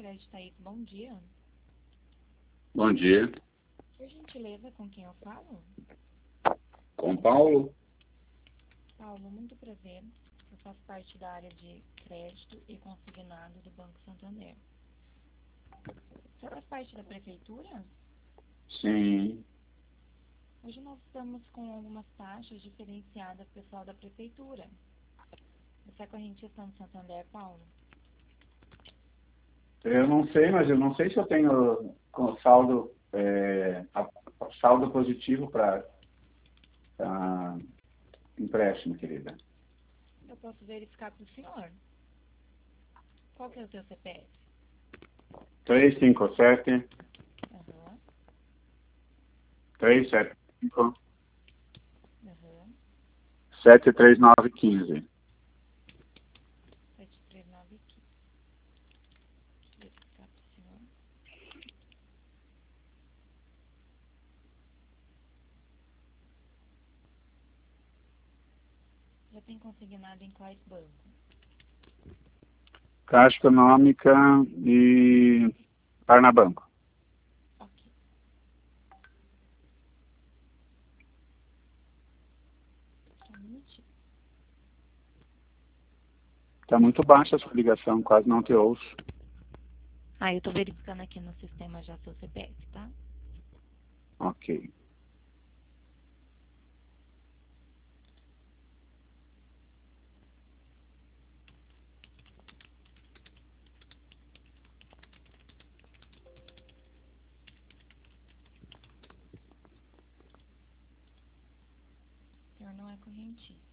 Crédito Thaís, bom dia. Bom dia. Por gentileza, com quem eu falo? Com Paulo? Paulo, muito prazer. Eu faço parte da área de crédito e consignado do Banco Santander. Você faz parte da prefeitura? Sim. Hoje nós estamos com algumas taxas diferenciadas pessoal da prefeitura. Você é correntista no Santander, Paulo? Eu não sei, mas eu não sei se eu tenho saldo, saldo positivo para empréstimo, querida. Eu posso verificar para o senhor. Qual que é o seu CPF? 357 Aham, 375 aham. 73915. 739 aqui. Verificar para o senhor. Já tem consignado em quais bancos? Caixa Econômica e Parnabanco. Ok. Só um minutinho. Está muito baixa a sua ligação, quase não te ouço. Ah, eu tô verificando aqui no sistema já seu CPF, tá? Ok. O senhor não é correntista.